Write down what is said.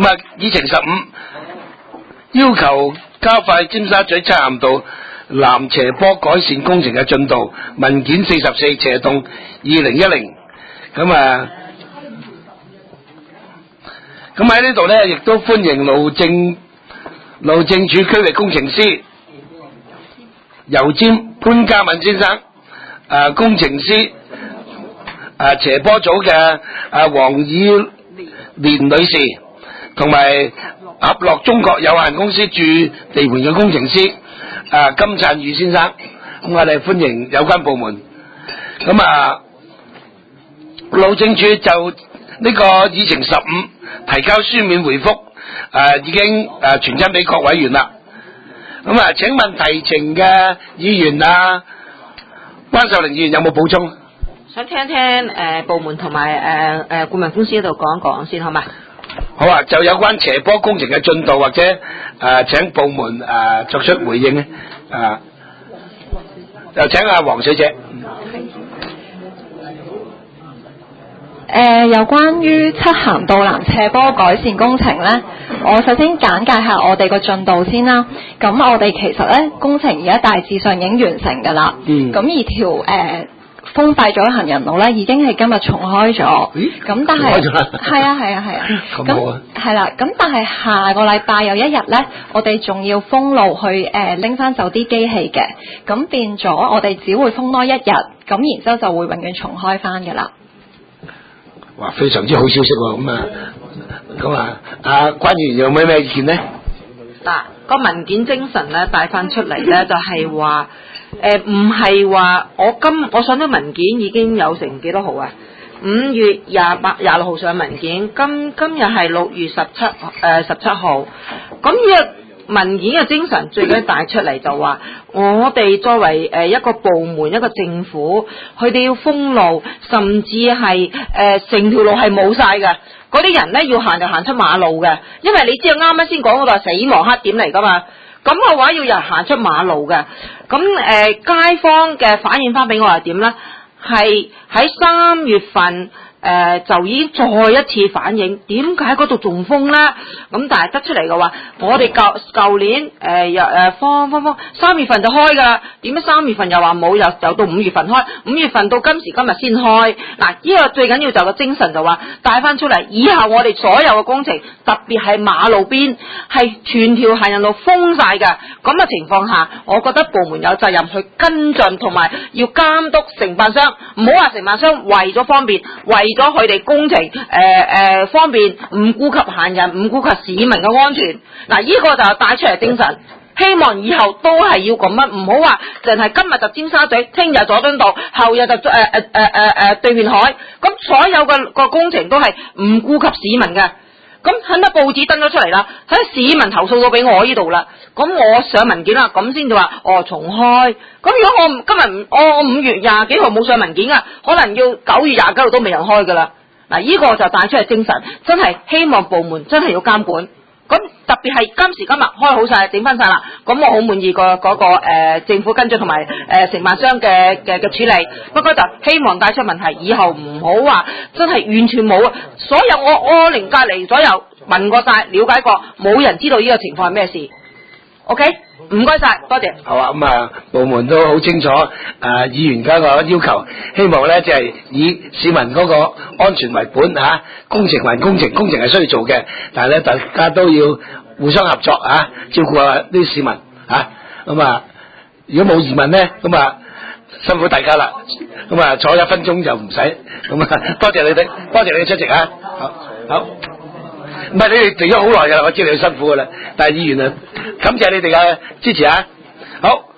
咁啊，議程15要求加快尖沙咀漆咸道南斜坡改善工程嘅進度，文件44斜動2010。咁啊，咁喺呢度呢，亦都歡迎路政署區域工程師油尖潘嘉敏先生，工程師斜坡組嘅黃以蓮女士，同埋合樂中國有限公司駐地盤嘅工程師金燦宇先生。咁我哋歡迎有關部門。咁路政署就呢個議程15提交書面回覆，已經傳真俾各委員啦。咁請問提呈嘅議員關秀玲議員有冇補充？ 想聽部門同埋顧問公司嗰度講一講先，好嘛？ 好啊，就有關斜坡工程嘅進度，或者請部門作出回應咧。就請黃小姐。 有關於漆咸道南斜坡改善工程呢，我首先簡介下我哋個進度先啦。咁我哋其實呢，工程而家大致上已經完成㗎啦。咁而條封閉咗行人路呢，已經係今日重開咗。咁但係係啊。咁係啦。咁但係下個禮拜有一日呢，我哋仲要封路去拎翻走啲機器嘅。咁變咗我哋只會封多一日，咁然之後就會永遠重開翻㗎啦。 哇，非常之好消息喎！關議員有咩意見呢？ 個文件精神咧帶翻出嚟咧，就係話唔係話我上咗文件已經有成幾多號啊？5月26號上文件，今日係6月17號。咁呢個文件嘅精神最緊帶出嚟就話，我哋作為一個部門一個政府，佢哋要封路，甚至係成條路係冇晒嘅。嗰啲人咧要行就行出馬路嘅，因為你知道啱啱先講嗰度係死亡黑點嚟噶嘛，咁嘅話要有人行出馬路嘅。咁街坊嘅反映翻俾我係點咧？係喺3月份就已經再一次反映，點解嗰度仲封咧？咁但係得出嚟嘅話，我哋舊年封3月份就開噶啦，點解3月份又話冇，又到5月份開，5月份到今時今日先開。嗱，呢個最緊要就個精神就話帶翻出嚟，以後我哋所有嘅工程，特別係馬路邊係全條行人路封晒嘅，咁嘅情況下，我覺得部門有責任去跟進，同埋要監督承辦商，唔好話承辦商為咗方便，為咗佢哋工程方便，唔顧及行人，唔顧及市民嘅安全。嗱，呢個就帶出嚟精神，希望以後都係要咁樣，唔好話淨係今日就尖沙咀，聽日佐敦道，後日就對面海，咁所有個工程都係唔顧及市民嘅。咁喺乜報紙登咗出嚟啦，喺市民投訴到俾我呢度啦，咁我上文件啦，咁先至話重開。咁如果我今日我5月20幾號冇上文件啊，可能要9月29號都未人開噶啦。嗱，呢個就帶出嚟精神，真係希望部門真係要監管。咁特別係今時今日開好晒，整翻晒啦，咁我好滿意嗰個政府跟進同埋承辦商嘅處理。不過就希望帶出問題，以後唔好話真係完全冇啊！所有我連隔離左右問過晒，了解過，冇人知道呢個情況係咩事。OK， 唔該晒，多謝。 好啊，部門都好清楚議員嗰個要求，希望咧就係以市民嗰個安全為本工程還工程，工程係需要做嘅，但係咧大家都要互相合作照顧下啲市民如果冇疑問咧，辛苦大家啦，坐1分鐘就唔使，多謝你哋，多謝你哋出席好。唔係，你哋嚟咗好耐噶啦，我知你好辛苦噶啦，但係議員感謝你哋嘅支持好。